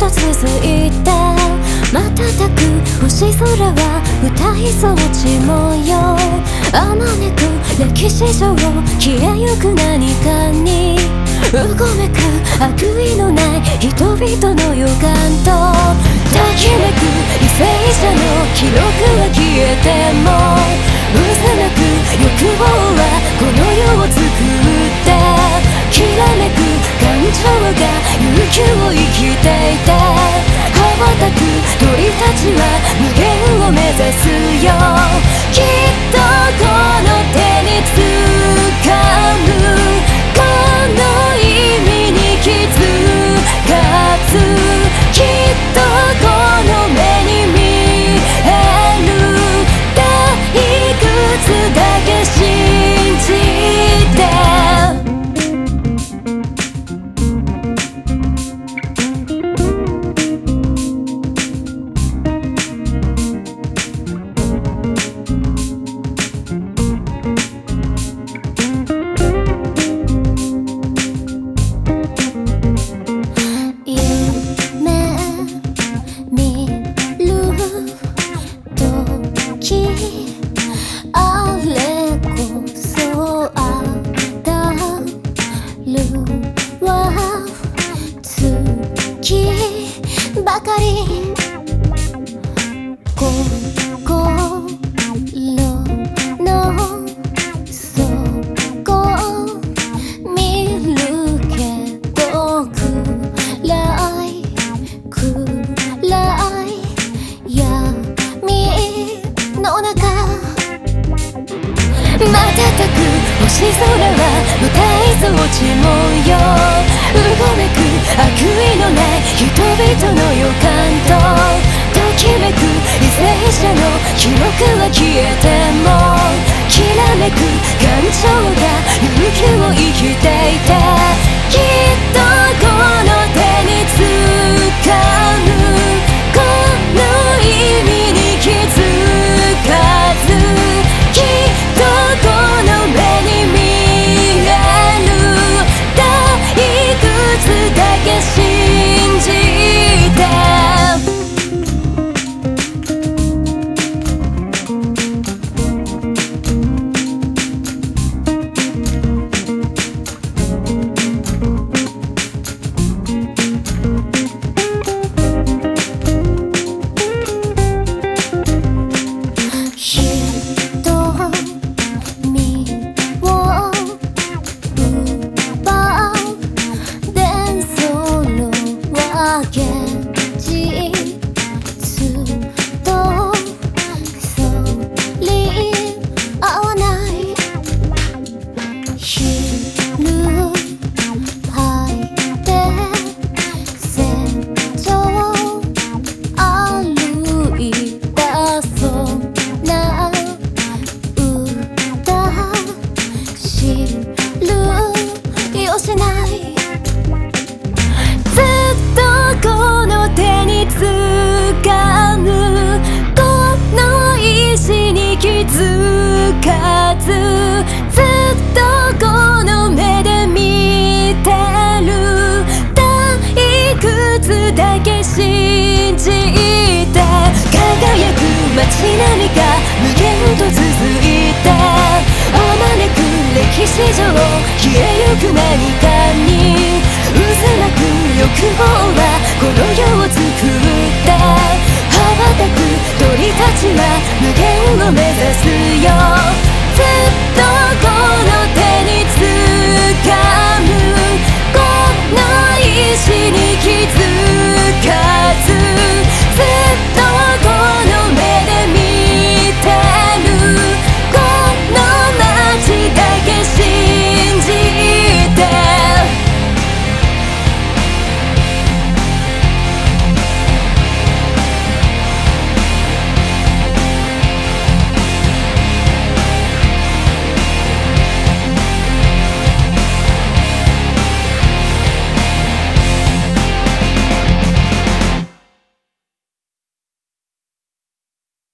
と続いて瞬く星空は歌いそうち模様あまねく歴史上消えゆく何かにうごめく悪意のない人々の予感とときめく為政者の記録は消えても渦巻く欲望はこの世を作ってきらめく感情が勇気を生きていて羽ばたく鳥たちは無限を目指すよきっとこの手につかむこの意味に気づかずきっとこの目に見える退屈だけ信じてばかり心の底見るけど暗い闇の中瞬く星空は歌いそうち模様うごめく悪意のない人々の予感とときめく為政者の記録は消えてもきらめく感情が勇気を生きていてきっとこの手につかむこの意味に気づかずきっとこの目に見える退屈だけ信じてずっとこの手につかむこの意志に気づかずずっとこの目で見てる退屈だけ信じて輝く街並みが無限と続いてあまねく歴史上消えゆく何かに渦巻く欲望はこの世を作って羽ばたく鳥たちは無限を目指すよ